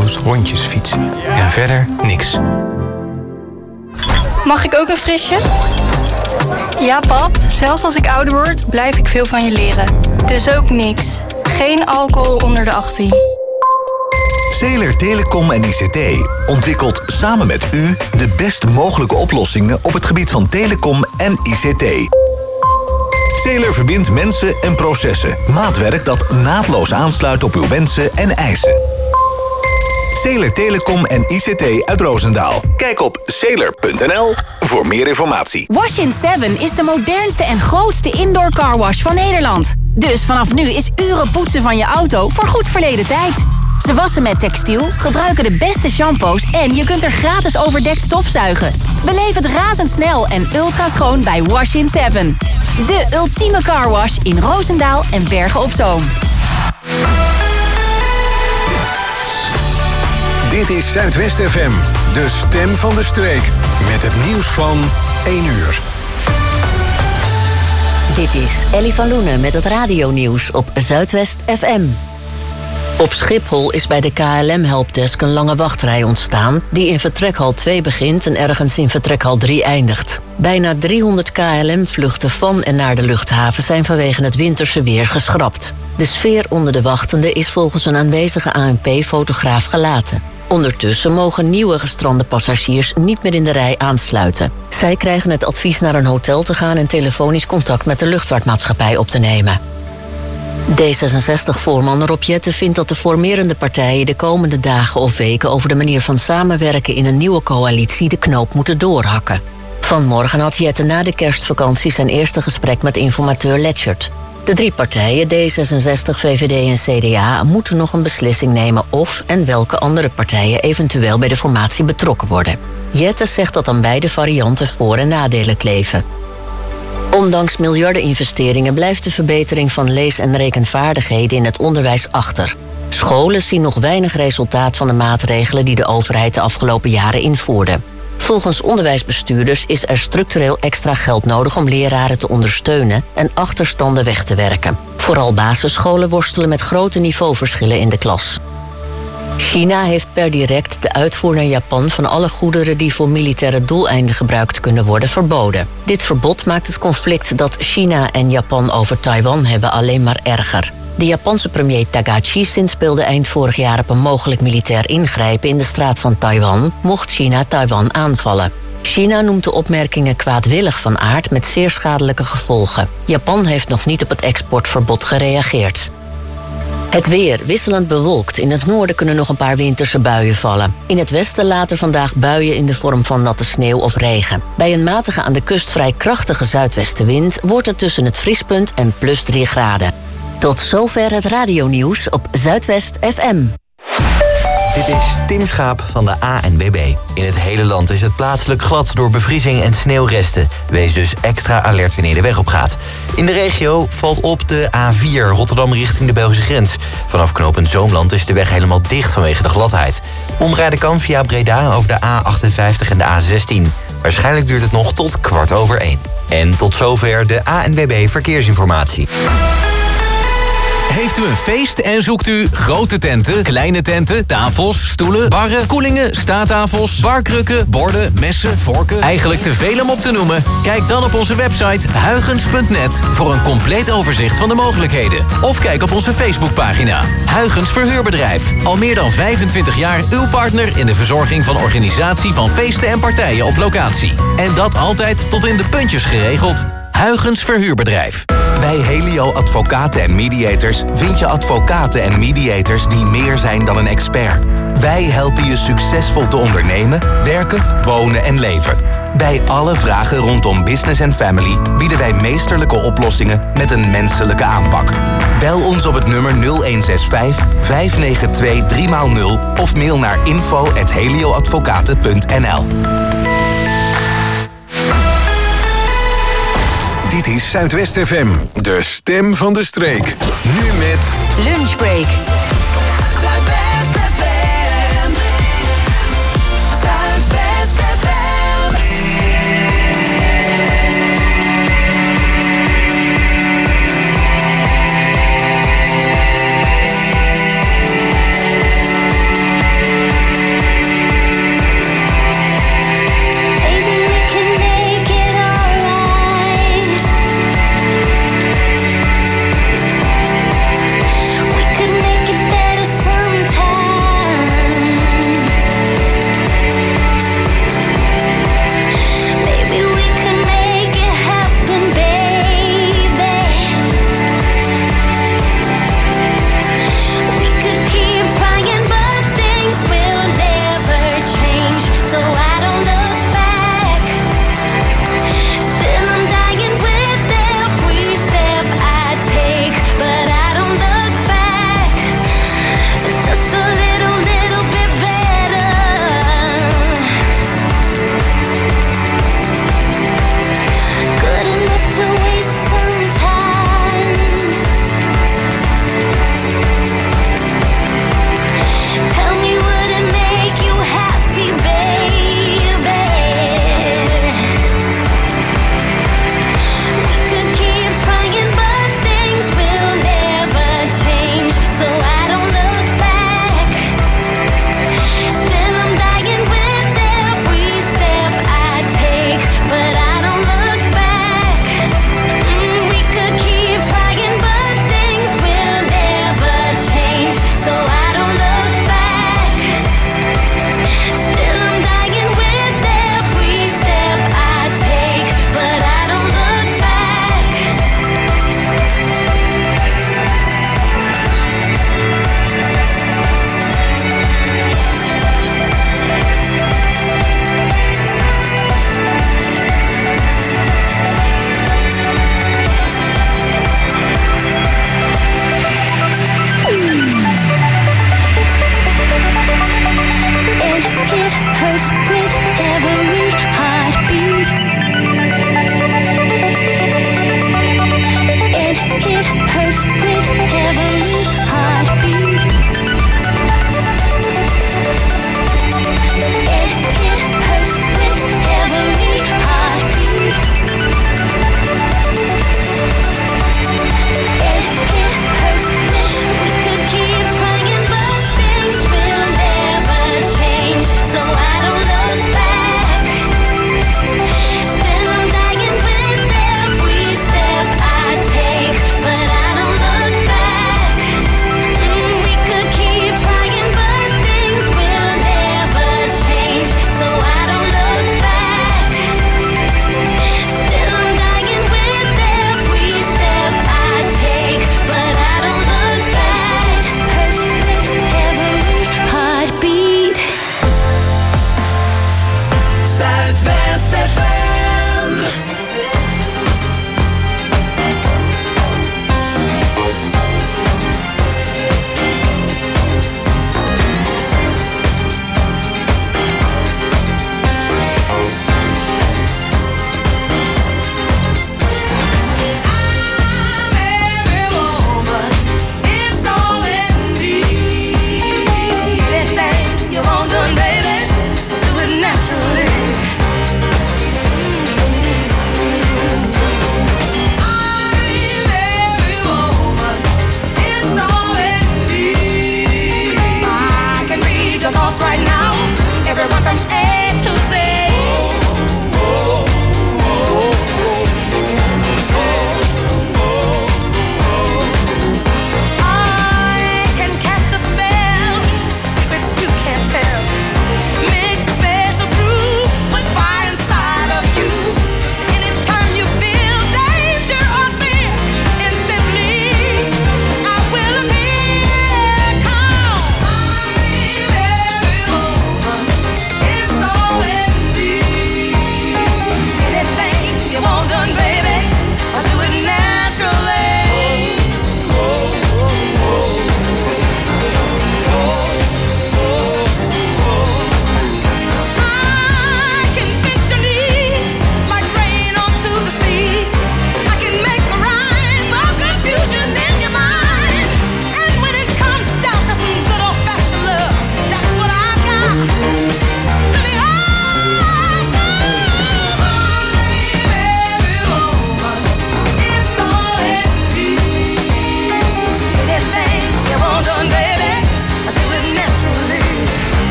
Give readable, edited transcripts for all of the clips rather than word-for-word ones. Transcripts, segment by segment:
eindeloos rondjes fietsen. En verder niks. Mag ik ook een frisje? Ja, pap. Zelfs als ik ouder word, blijf ik veel van je leren. Dus ook niks. Geen alcohol onder de 18. Zeeler Telecom en ICT ontwikkelt samen met u de best mogelijke oplossingen op het gebied van telecom en ICT. Zeeler verbindt mensen en processen. Maatwerk dat naadloos aansluit op uw wensen en eisen. Zeeler Telecom en ICT uit Roosendaal. Kijk op zeeler.nl voor meer informatie. Wash-in 7 is de modernste en grootste indoor carwash van Nederland. Dus vanaf nu is uren poetsen van je auto voorgoed verleden tijd. Ze wassen met textiel, gebruiken de beste shampoos en je kunt er gratis overdekt stofzuigen. Beleef het razendsnel en ultra schoon bij Wash-in 7. De ultieme carwash in Roosendaal en Bergen op Zoom. Dit is Zuidwest FM, de stem van de streek. Met het nieuws van 1 uur. Dit is Ellie van Loenen met het radionieuws op Zuidwest FM. Op Schiphol is bij de KLM-helpdesk een lange wachtrij ontstaan die in vertrekhal 2 begint en ergens in vertrekhal 3 eindigt. Bijna 300 KLM-vluchten van en naar de luchthaven zijn vanwege het winterse weer geschrapt. De sfeer onder de wachtenden is volgens een aanwezige ANP-fotograaf gelaten. Ondertussen mogen nieuwe gestrande passagiers niet meer in de rij aansluiten. Zij krijgen het advies naar een hotel te gaan en telefonisch contact met de luchtvaartmaatschappij op te nemen. D66-voorman Rob Jetten vindt dat de formerende partijen de komende dagen of weken over de manier van samenwerken in een nieuwe coalitie de knoop moeten doorhakken. Vanmorgen had Jetten na de kerstvakantie zijn eerste gesprek met informateur Letchert. De 3 partijen, D66, VVD en CDA, moeten nog een beslissing nemen of en welke andere partijen eventueel bij de formatie betrokken worden. Jetten zegt dat aan beide varianten voor- en nadelen kleven. Ondanks miljardeninvesteringen blijft de verbetering van lees- en rekenvaardigheden in het onderwijs achter. Scholen zien nog weinig resultaat van de maatregelen die de overheid de afgelopen jaren invoerde. Volgens onderwijsbestuurders is er structureel extra geld nodig om leraren te ondersteunen en achterstanden weg te werken. Vooral basisscholen worstelen met grote niveauverschillen in de klas. China heeft per direct de uitvoer naar Japan van alle goederen die voor militaire doeleinden gebruikt kunnen worden verboden. Dit verbod maakt het conflict dat China en Japan over Taiwan hebben alleen maar erger. De Japanse premier Tagachi zinspeelde eind vorig jaar op een mogelijk militair ingrijpen in de straat van Taiwan, mocht China Taiwan aanvallen. China noemt de opmerkingen kwaadwillig van aard met zeer schadelijke gevolgen. Japan heeft nog niet op het exportverbod gereageerd. Het weer wisselend bewolkt. In het noorden kunnen nog een paar winterse buien vallen. In het westen later vandaag buien in de vorm van natte sneeuw of regen. Bij een matige aan de kust vrij krachtige zuidwestenwind wordt het tussen het vriespunt en +3 graden. Tot zover het radionieuws op Zuidwest FM. Dit is Tim Schaap van de ANWB. In het hele land is het plaatselijk glad door bevriezing en sneeuwresten. Wees dus extra alert wanneer je de weg op gaat. In de regio valt op de A4 Rotterdam richting de Belgische grens. Vanaf knooppunt Zoomland is de weg helemaal dicht vanwege de gladheid. Omrijden kan via Breda over de A58 en de A16. Waarschijnlijk duurt het nog tot 1:15. En tot zover de ANWB Verkeersinformatie. Heeft u een feest en zoekt u grote tenten, kleine tenten, tafels, stoelen, barren, koelingen, staattafels, barkrukken, borden, messen, vorken? Eigenlijk te veel om op te noemen? Kijk dan op onze website huygens.net voor een compleet overzicht van de mogelijkheden. Of kijk op onze Facebookpagina. Huygens Verhuurbedrijf. Al meer dan 25 jaar uw partner in de verzorging van organisatie van feesten en partijen op locatie. En dat altijd tot in de puntjes geregeld. Huygens Verhuurbedrijf. Bij Helio Advocaten en Mediators vind je advocaten en mediators die meer zijn dan een expert. Wij helpen je succesvol te ondernemen, werken, wonen en leven. Bij alle vragen rondom business en family bieden wij meesterlijke oplossingen met een menselijke aanpak. Bel ons op het nummer 0165 592 3x0 of mail naar info@helioadvocaten.nl. Dit is Zuidwest FM, de stem van de streek. Nu met Lunchbreak.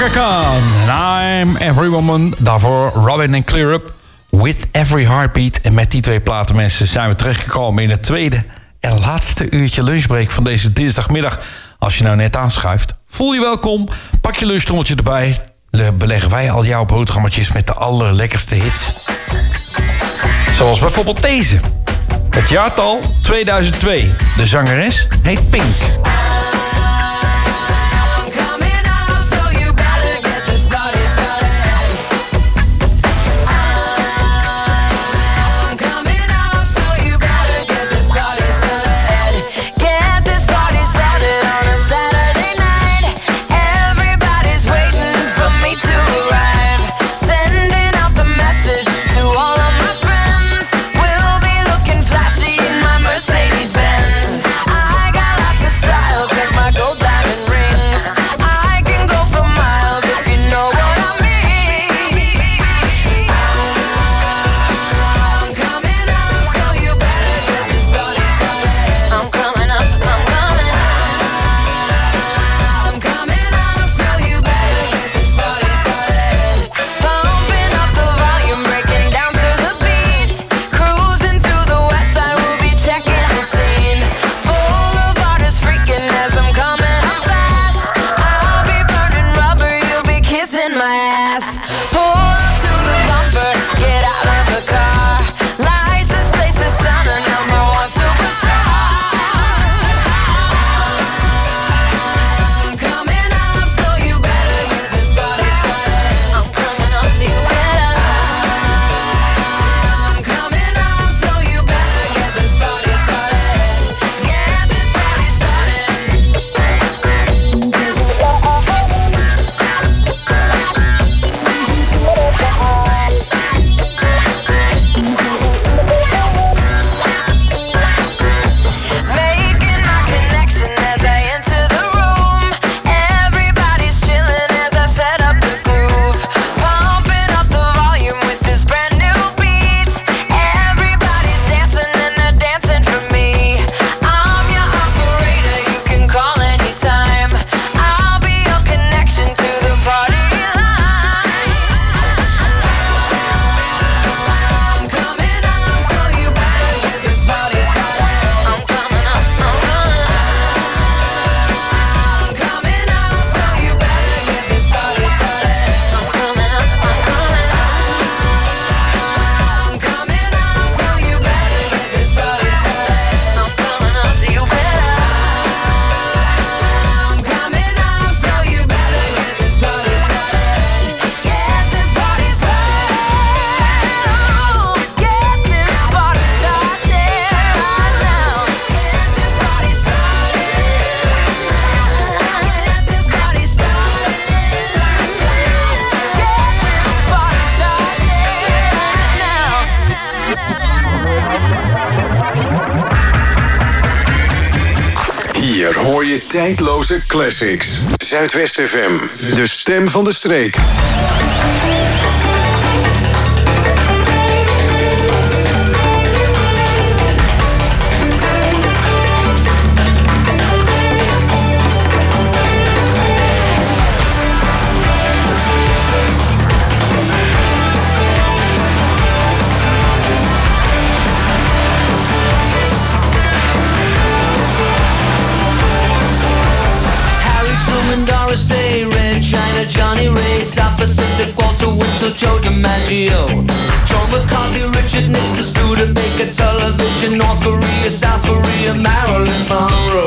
Chaka Khan. I'm Every Woman. Daarvoor Robin en Clear Up. With Every Heartbeat. En met die twee platen, mensen, zijn we terechtgekomen in het tweede en laatste uurtje lunchbreak van deze dinsdagmiddag. Als je nou net aanschuift, voel je welkom. Pak je lunchtrommeltje erbij. Beleggen wij al jouw boterhammetjes met de allerlekkerste hits. Zoals bijvoorbeeld deze. Het jaartal 2002. De zangeres heet Pink. Tijdloze classics. Zuidwest FM. De stem van de streek. Johnny Ray, South Pacific, Walter Winchell, Joe DiMaggio, Joe McCarthy, Richard Nixon, Studebaker, Television, North Korea, South Korea, Marilyn Monroe.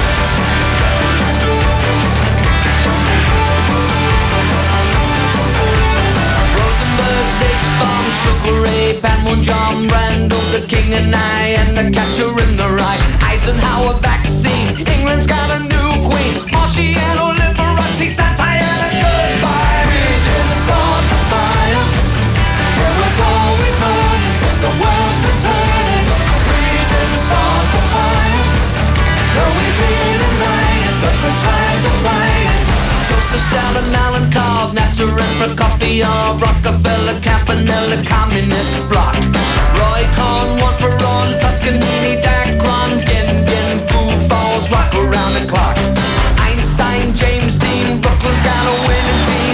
Rosenberg, H-Bomb, Sugar Ray, Panmun, John Randall, the King and I, and the Catcher in the Rye. Eisenhower vaccine, England's got a new queen, Marciano, Liberace, satire. Goodbye. We didn't start the fire. It was always burning since the world's been turning. We didn't start the fire. No, we didn't light it, but we tried to fight it. Joseph Stalin, Alan Cobb, Nasser and Prokofiev, Rockefeller, Campanella, Communist Bloc. Roy Cohn, one for on, Toscanini, Dacron, Gin, Foo Falls, rock around the clock. Einstein, James Dean, Brooklyn's got a winning team.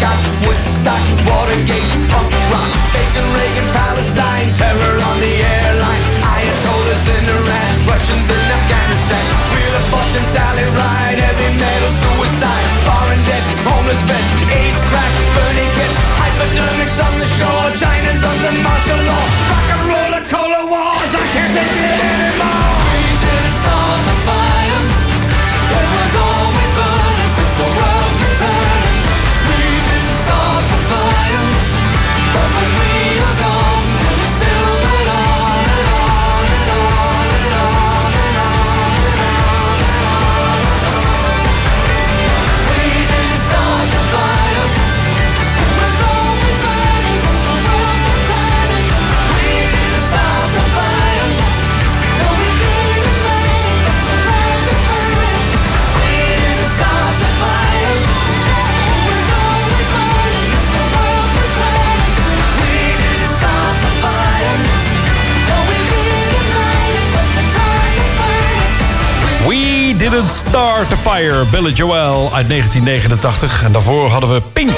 shot, Woodstock, Watergate, punk rock, Bacon, Reagan, Palestine, terror on the airline, Ayatollahs in Iran, Russians in Afghanistan, Wheel of Fortune, Sally Ride, heavy metal, suicide, foreign debts, homeless vets, AIDS, crack, burning kids, hypodermics on the shore, China's under martial law, rock and roll, cola wars, I can't take it anymore. We didn't start the fire, it was always burning since the world's been turning. We didn't start the fire, but when we are gone, we'll still burn on and on and on and on and on and on and on. We didn't start the fire, it was always burning since the world's been turning. We didn't start the fire, no we didn't light it, but we tried to fight it. We didn't start the fire, it was always burning since the world's been turning. We didn't start the fire, no we didn't light it, but we tried to fight it. We Didn't Start the Fire, Billy Joel uit 1989. En daarvoor hadden we Pink.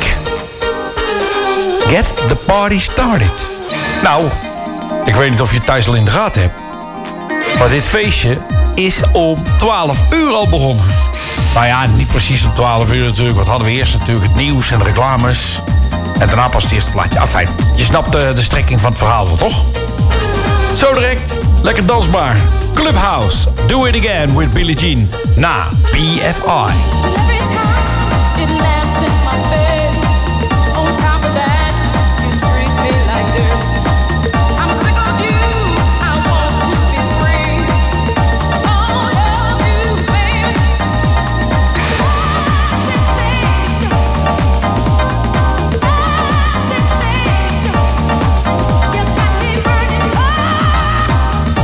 Get the Party Started. Nou, ik weet niet of je het thuis al in de gaten hebt, maar dit feestje is om 12 uur al begonnen. Nou ja, niet precies om 12 uur natuurlijk, want hadden we eerst natuurlijk het nieuws en de reclames. En daarna pas het eerste plaatje. Afijn, je snapt de strekking van het verhaal wel, toch? Zo direct, lekker dansbaar. Clubhouse, Do It Again with Billie Jean. Na BFI.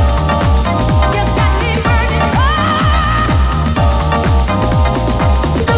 Oh,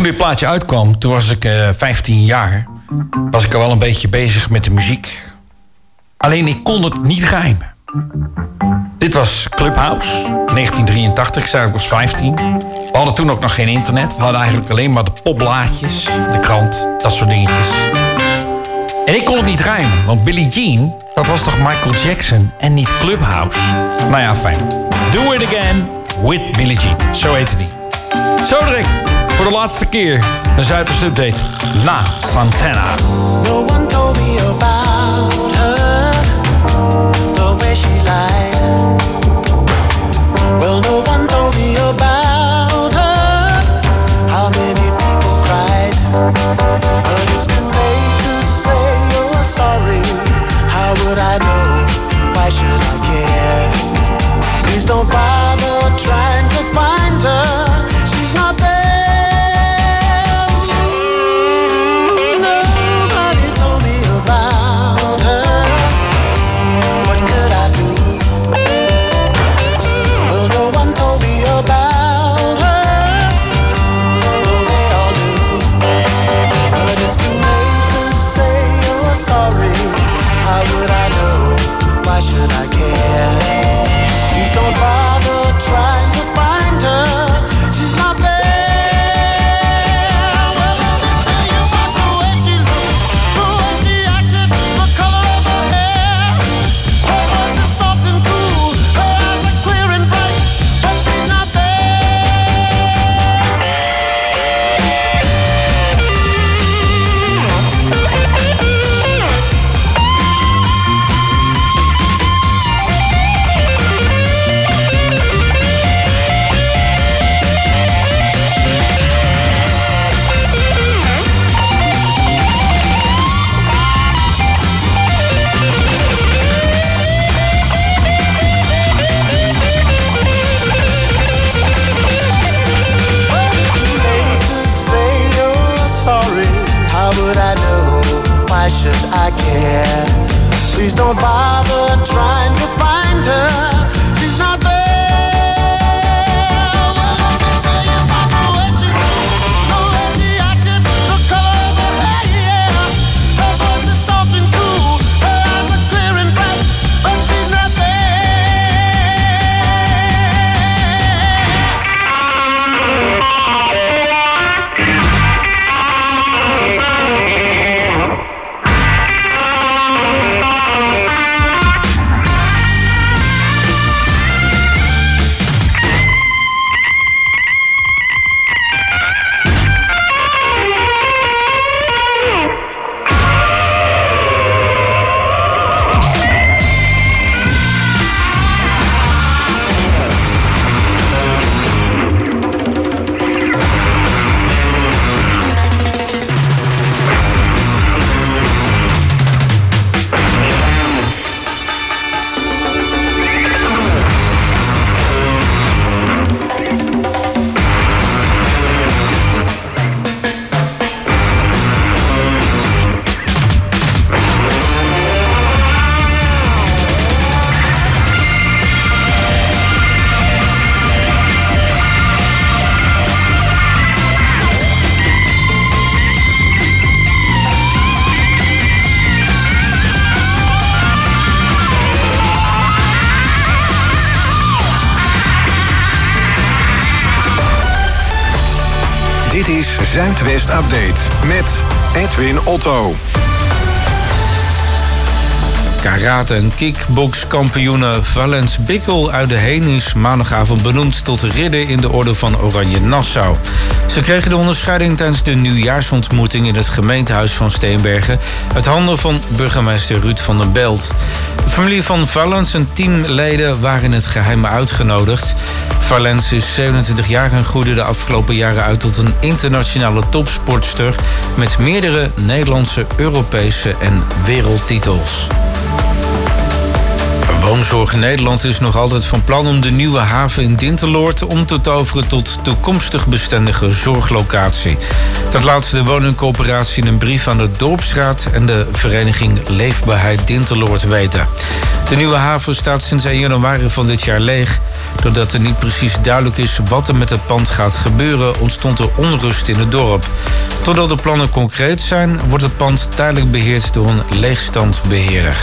dit plaatje uitkwam, toen was ik 15 jaar. Was ik al wel een beetje bezig met de muziek. Alleen ik kon het niet rijmen. Dit was Clubhouse, 1983, ik zei ik was 15. We hadden toen ook nog geen internet. We hadden eigenlijk alleen maar de popblaadjes, de krant, dat soort dingetjes. En ik kon het niet rijmen, want Billie Jean, dat was toch Michael Jackson en niet Clubhouse? Nou ja, fijn. Do It Again with Billie Jean, zo heette die. Zo direct, voor de laatste keer, een Zuiders update na Santana. No one told me about her, the way she lied. Well, no one told me about her, how many people cried. But it's too late to say you're sorry. How would I know? Why should I care? Please don't bother trying to find her. She's not there. Nobody told me about her. What could I do? Well, no one told me about her. Though they all knew. But it's too late to say you're sorry. How would I know? Why should I care? Please don't bother trying to find her. She's not there. Well, let me tell you about the way she looked, the way she acted, the color of her hair. Her voice is soft and cool, her eyes are clear and bright, but she's not why should I care? Please don't bother trying to find her. She's not there. Well, let me tell you about the way she looked, the way she acted, the color of her hair. Her voice is soft and cool, her eyes are clear and bright, but she's not Dit is Zuidwest Update met Edwin Otto. Karate- en kickbokskampioene Valence Bikkel uit de Heen is maandagavond benoemd tot ridder in de Orde van Oranje Nassau. Ze kregen de onderscheiding tijdens de nieuwjaarsontmoeting in het gemeentehuis van Steenbergen uit handen van burgemeester Ruud van den Belt. De familie van Valence en teamleden waren in het geheim uitgenodigd. Valence is 27 jaar en groeide de afgelopen jaren uit tot een internationale topsportster met meerdere Nederlandse, Europese en wereldtitels. Woonzorg Nederland is nog altijd van plan om de nieuwe haven in Dinteloord om te toveren tot toekomstig bestendige zorglocatie. Dat laat de woningcoöperatie in een brief aan de Dorpsraad en de vereniging Leefbaarheid Dinteloord weten. De nieuwe haven staat sinds 1 januari van dit jaar leeg. Doordat er niet precies duidelijk is wat er met het pand gaat gebeuren, ontstond er onrust in het dorp. Totdat de plannen concreet zijn, wordt het pand tijdelijk beheerd door een leegstandbeheerder.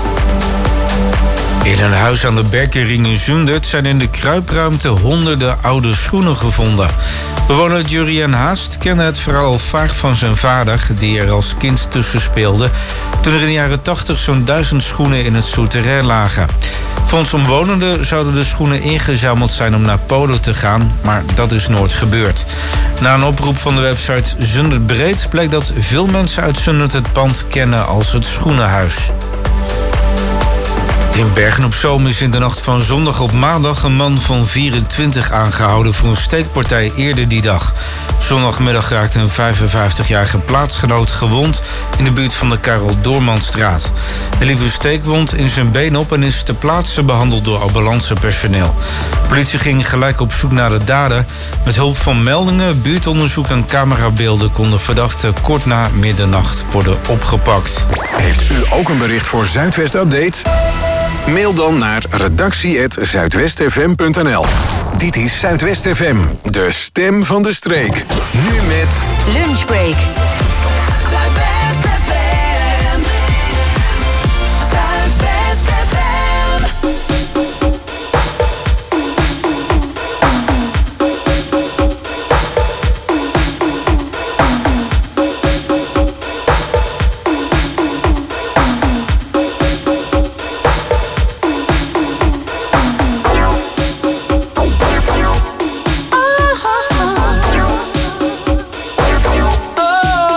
In een huis aan de Berkering in Zundert zijn in de kruipruimte honderden oude schoenen gevonden. Bewoner Jurien Haast kende het verhaal al vaak van zijn vader, die er als kind tussen speelde, toen er in de jaren 80 zo'n 1000 schoenen in het souterrain lagen. Volgens omwonenden zouden de schoenen ingezameld zijn om naar Polen te gaan, maar dat is nooit gebeurd. Na een oproep van de website Zundert Breed bleek dat veel mensen uit Zundert het pand kennen als het schoenenhuis. In Bergen-op-Zoom is in de nacht van zondag op maandag een man van 24 aangehouden voor een steekpartij eerder die dag. Zondagmiddag raakte een 55-jarige plaatsgenoot gewond in de buurt van de Karel Doormanstraat. Hij liep een steekwond in zijn been op en is ter plaatse behandeld door ambulancepersoneel. De politie ging gelijk op zoek naar de dader. Met hulp van meldingen, buurtonderzoek en camerabeelden kon de verdachte kort na middernacht worden opgepakt. Heeft u ook een bericht voor Zuidwest Update? Mail dan naar redactie@zuidwestfm.nl. Dit is Zuidwest FM, de stem van de streek. Nu met Lunchbreak. Oh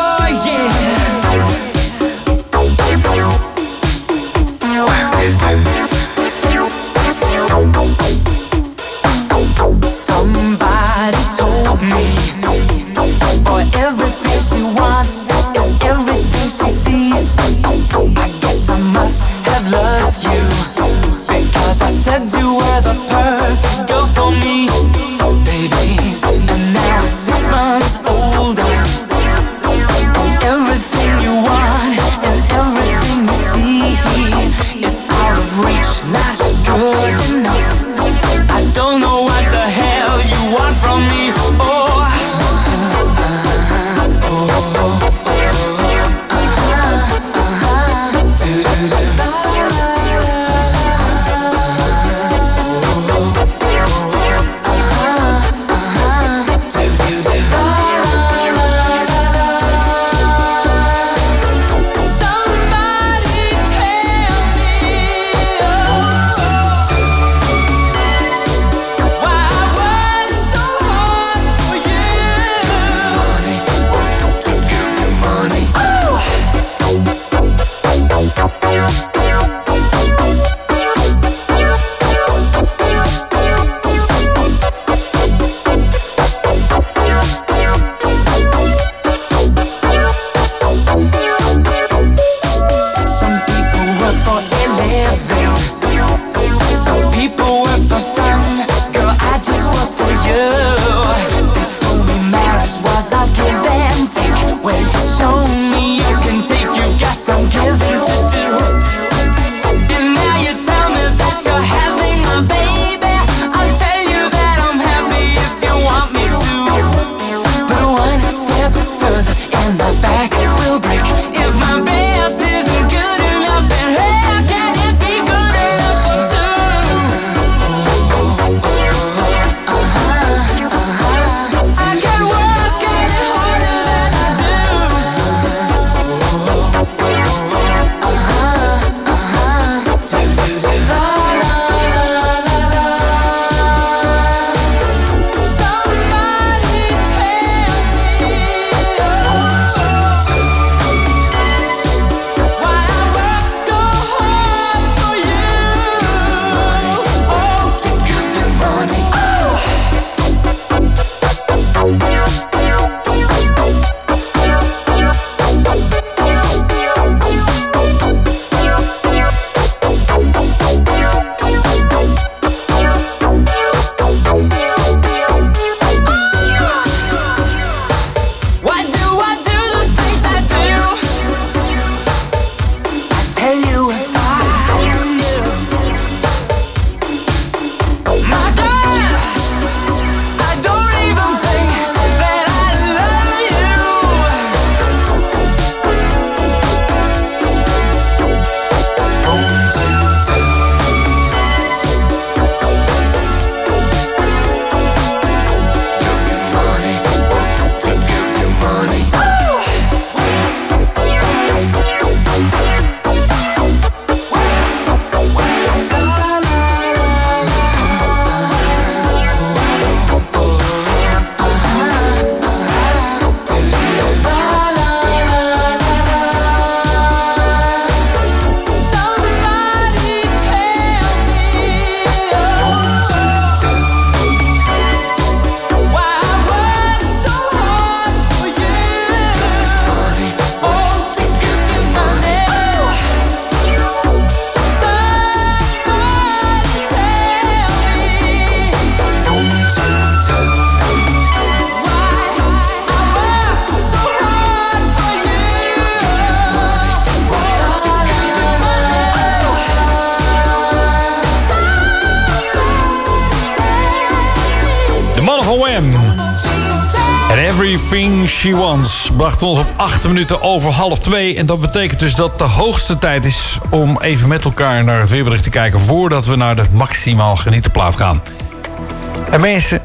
R.O.M. And Everything She Wants bracht ons op 8 minuten over 1:30. En dat betekent dus dat de hoogste tijd is om even met elkaar naar het weerbericht te kijken voordat we naar de maximaal genietenplaat gaan. En mensen,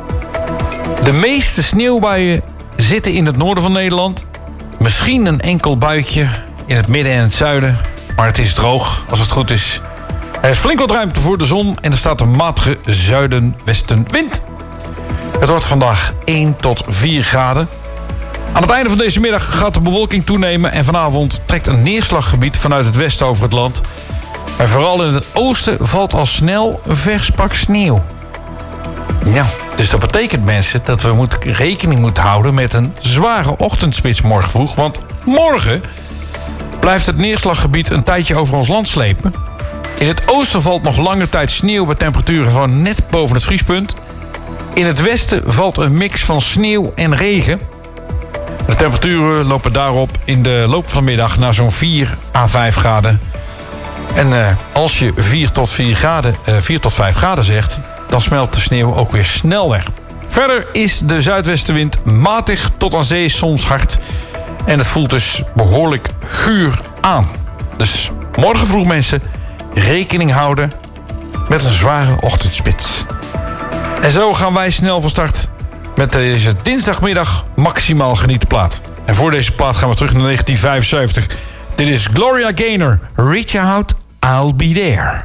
de meeste sneeuwbuien zitten in het noorden van Nederland. Misschien een enkel buitje in het midden en het zuiden. Maar het is droog als het goed is. Er is flink wat ruimte voor de zon en er staat een matige zuiden-westenwind. Het wordt vandaag 1 tot 4 graden. Aan het einde van deze middag gaat de bewolking toenemen en vanavond trekt een neerslaggebied vanuit het westen over het land. En vooral in het oosten valt al snel een vers pak sneeuw. Ja, dus dat betekent, mensen, dat we rekening moeten houden met een zware ochtendspits morgen vroeg. Want morgen blijft het neerslaggebied een tijdje over ons land slepen. In het oosten valt nog lange tijd sneeuw bij temperaturen van net boven het vriespunt. In het westen valt een mix van sneeuw en regen. De temperaturen lopen daarop in de loop van de middag naar zo'n 4 à 5 graden. En als je 4 tot 5 graden zegt, dan smelt de sneeuw ook weer snel weg. Verder is de zuidwestenwind matig tot aan zee soms hard. En het voelt dus behoorlijk guur aan. Dus morgen vroeg, mensen, rekening houden met een zware ochtendspits. En zo gaan wij snel van start met deze dinsdagmiddag maximaal genietenplaat. En voor deze plaat gaan we terug naar 1975. Dit is Gloria Gaynor, Reach Out, I'll Be There.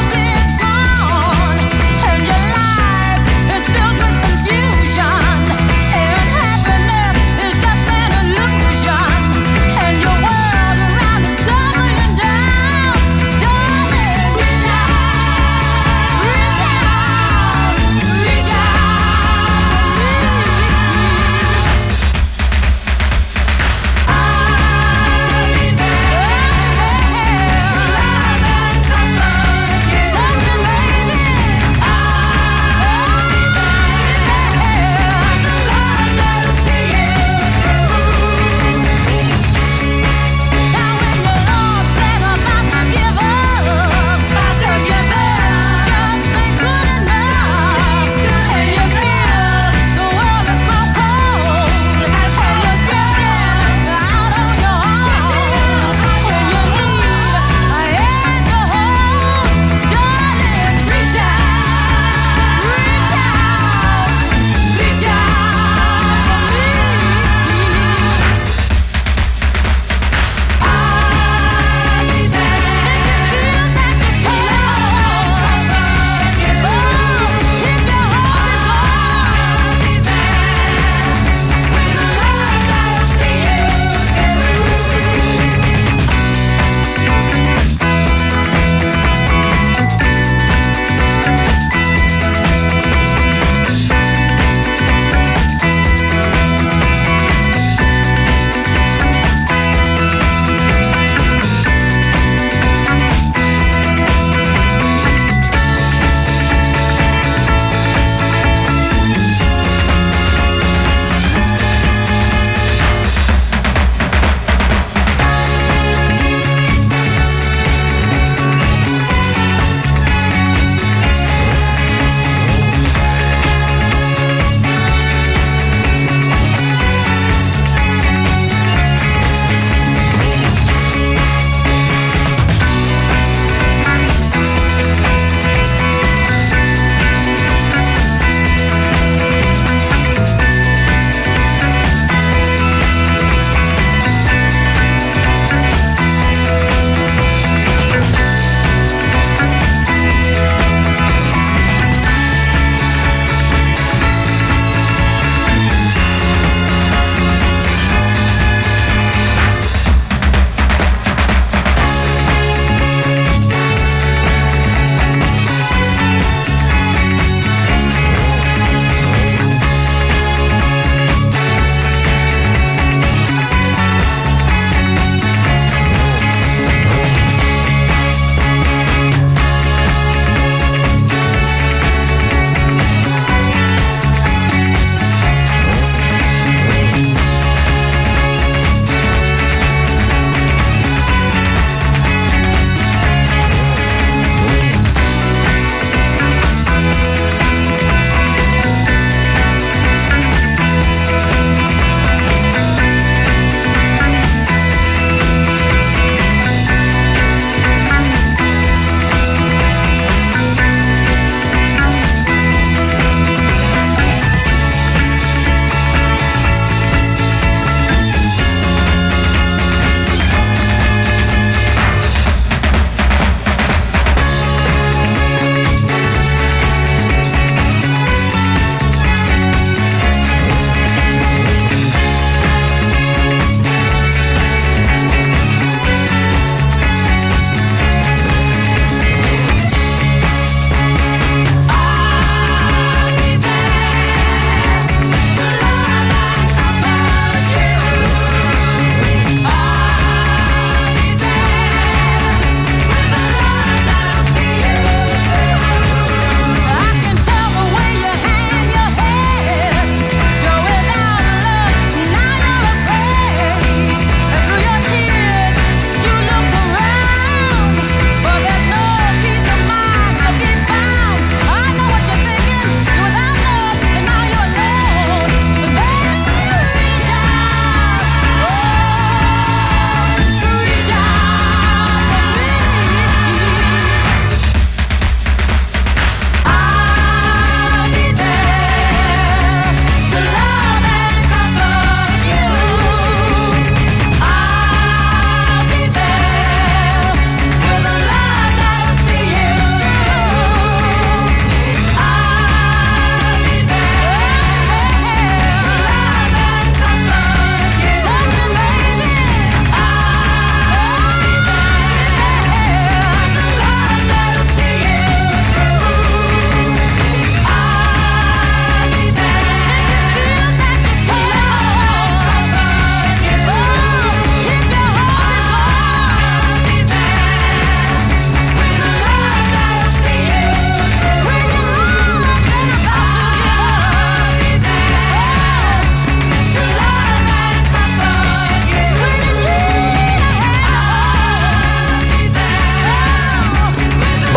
And your life is filled with confusion.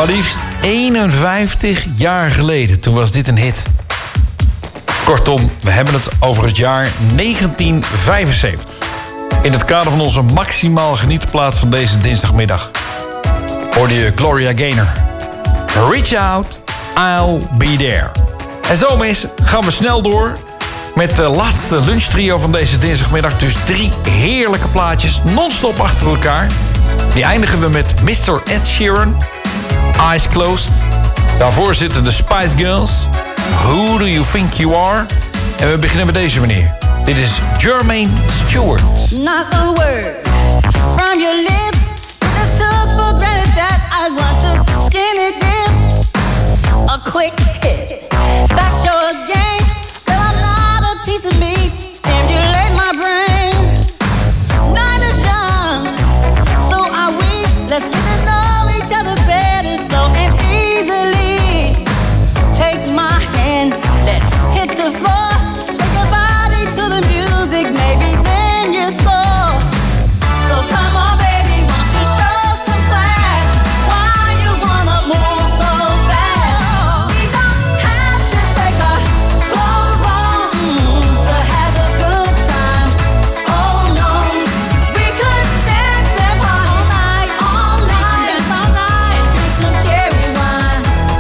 Maar liefst 51 jaar geleden, toen was dit een hit. Kortom, we hebben het over het jaar 1975. In het kader van onze maximaal genietenplaat van deze dinsdagmiddag hoorde je Gloria Gaynor. Reach out, I'll be there. En zo mis gaan we snel door met de laatste lunchtrio van deze dinsdagmiddag. Dus 3 heerlijke plaatjes non-stop achter elkaar. Die eindigen we met Mr. Ed Sheeran, Eyes Closed. Daarvoor zitten de Spice Girls, Who Do You Think You Are? En we beginnen met deze meneer. Dit is Jermaine Stewart. Not a word from your lips. Just took for granted that I want to skinny dip. A quick hit, that's your game. But I'm not a piece of meat. Stimulate my brain. Night is young, so are we. Let's get to know each other better, slow and easily. Take my hand, let's hit the floor. Shake your body to the music, maybe then you score. So come on, baby, won't you show some class? Why you wanna move so fast? We don't have to take our clothes on to have a good time. Oh no, we could dance and party all night, all night, all night, and drink some cherry wine.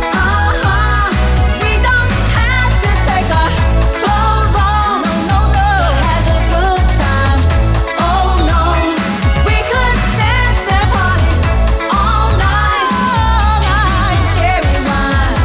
We don't have to take our clothes on, no, no, to have a good time. Oh no, we could dance and party all night, and drink some cherry wine.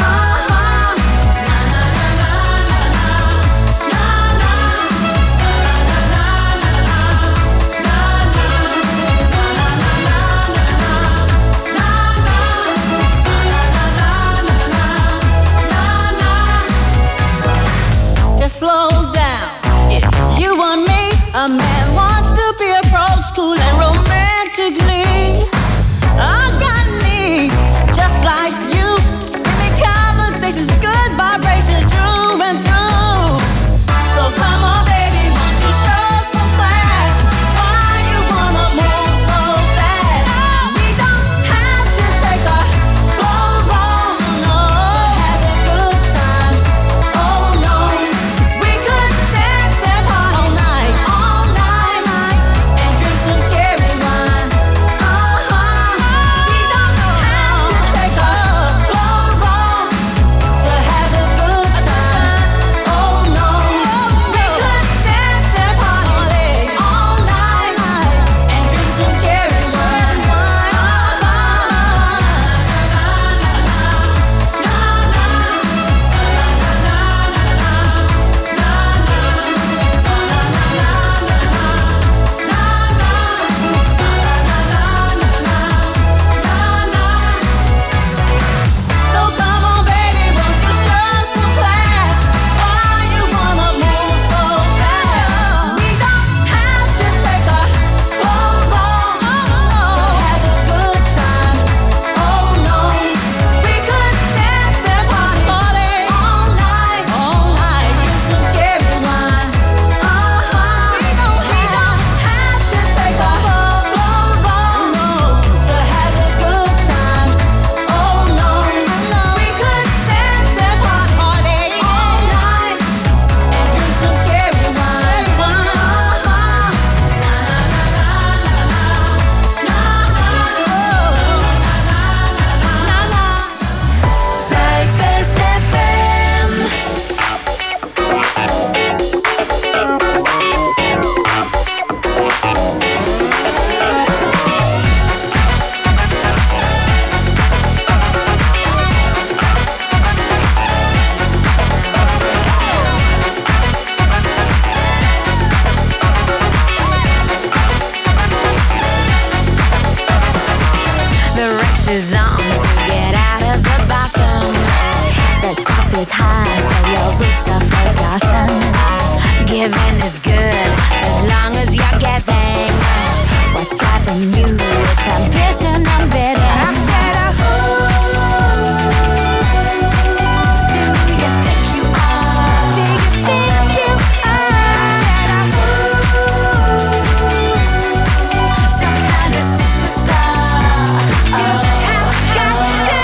Just slow down. If you want me, a man wants to be approached cool and romantically. I got needs just like you. Give me conversations, good vibrations through and through. So come on, baby, won't you show some class? Why you wanna move so fast? We don't have to take our clothes on, no, to have a good time. Oh no, we could dance and party all night, and drink some cherry wine. We don't have to take our clothes on to have a good time. Oh no, we could dance and party all night, and drink some cherry wine. So come on, baby, won't you show some class? Why you wanna move so fast? We don't have to take our clothes on, to have a good time. Oh no, we could dance and party all night, drink some cherry wine. We don't have to take our clothes on, to have a good time. Oh no, we could dance and party all night, and drink some cherry wine. Zuidwest FM. The race is on to get out of the bottom. The top is high, so your roots are forgotten. Giving is good as long as you're giving. What's driving you is ambition and bidding. I said, who do you think you are? Do you think you are? I said, some kind of superstar. You have got to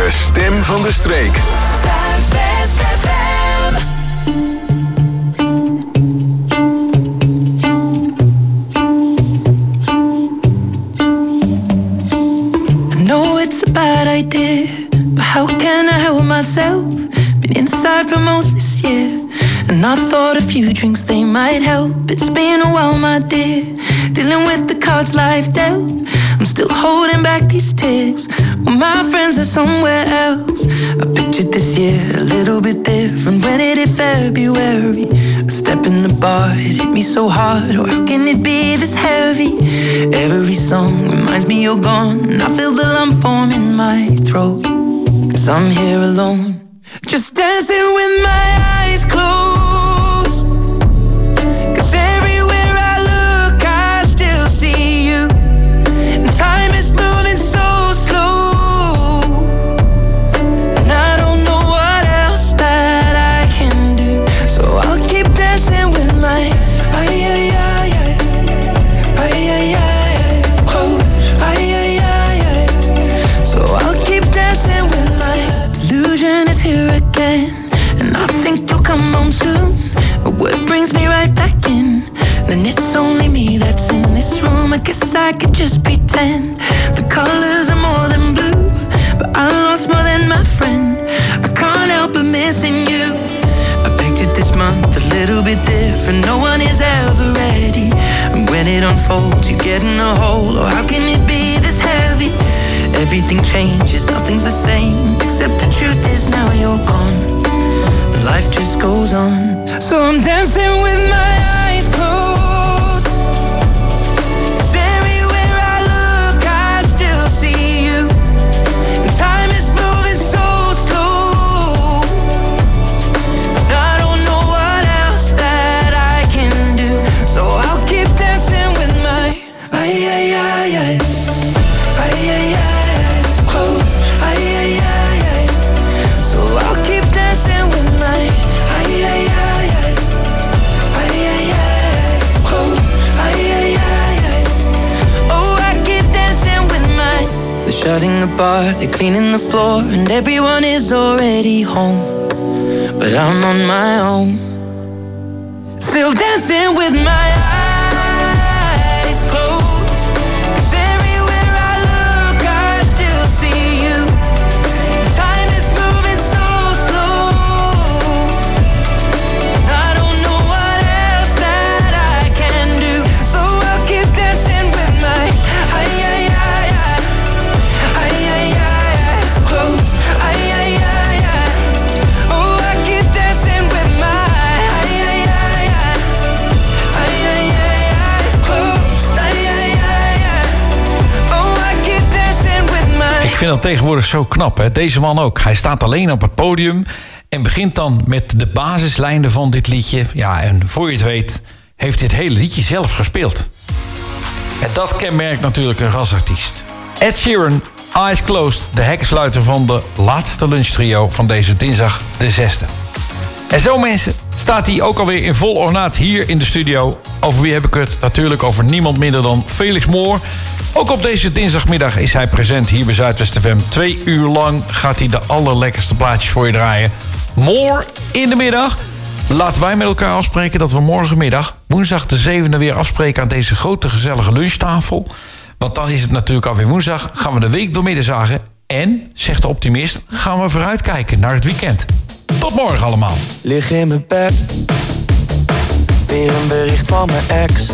De stem van de streek. Zuidwest FM. I know it's a bad idea, but how can I help myself? Been inside for most this year, and I thought a few drinks they might help. It's been a while, my dear, dealing with the cards life dealt. I'm still holding back these tears, well, my friends are somewhere else. I pictured this year a little bit different when it hit February. A step in the bar, it hit me so hard, or how can it be this heavy? Every song reminds me you're gone, and I feel the lump form in my throat, 'cause I'm here alone, just dancing with my eyes closed. 'Cause everywhere I look, I still see you. And time is moving so slow, and I don't know what else that I can do. So I'll keep dancing with my close. So I'll keep dancing with my delusion is here again, and I think you'll come home soon. But what brings me right back in? Then it's only me that's in this room. I guess I could just pretend the colors are more than blue, but I lost more than my friend. I can't help but missing you. I pictured this month a little bit different. No one is ever ready, and when it unfolds, you get in a hole. Or how can it be this heavy? Everything changes, nothing's the same, except the truth is now you're gone. Life just goes on, so I'm dancing with my eyes closed. 'Cause everywhere I look, I still see you. And time is moving so slow, and I don't know what else that I can do. So I'll keep dancing with my so I'll keep dancing with my oh, I keep dancing with my. They're shutting the bar, they're cleaning the floor, and everyone is already home, but I'm on my own, still dancing with my eyes closed. 'Cause everywhere I look, I still see you. Time is moving so slow, I don't know what else that I can do. So I'll keep dancing with my eyes closed. Oh, I keep dancing with my Ik vind dat tegenwoordig zo knap, hè? Deze man ook. Hij staat alleen op het podium en begint dan met de basislijnen van dit liedje. Ja, en voor je het weet heeft dit hele liedje zelf gespeeld. En dat kenmerkt natuurlijk een rasartiest. Ed Sheeran, Eyes Closed, de hekkensluiter van de laatste lunchtrio van deze dinsdag de 6e. En zo, mensen, staat hij ook alweer in vol ornaat hier in de studio. Over wie heb ik het? Natuurlijk over niemand minder dan Felix Moore. Ook op deze dinsdagmiddag is hij present hier bij Zuidwest FM. 2 uur lang gaat hij de allerlekkerste plaatjes voor je draaien. Moore in de middag. Laten wij met elkaar afspreken dat we morgenmiddag, woensdag de 7e, weer afspreken aan deze grote gezellige lunchtafel. Want dan is het natuurlijk alweer woensdag. Gaan we de week doormidden zagen. En, zegt de optimist, gaan we vooruitkijken naar het weekend. Tot morgen allemaal. Lig in mijn bed, weer een bericht van mijn ex.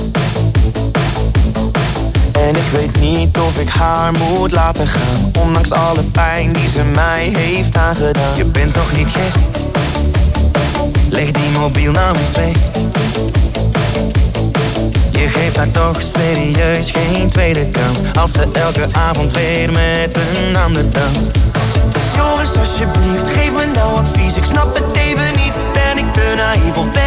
En ik weet niet of ik haar moet laten gaan, ondanks alle pijn die ze mij heeft aangedaan. Je bent toch niet gek? Leg die mobiel nou eens weg. Je geeft haar toch serieus geen tweede kans, als ze elke avond weer met een ander danst. Jongens, alsjeblieft, geef me nou advies, ik snap het even niet. Ben ik te naïef of ben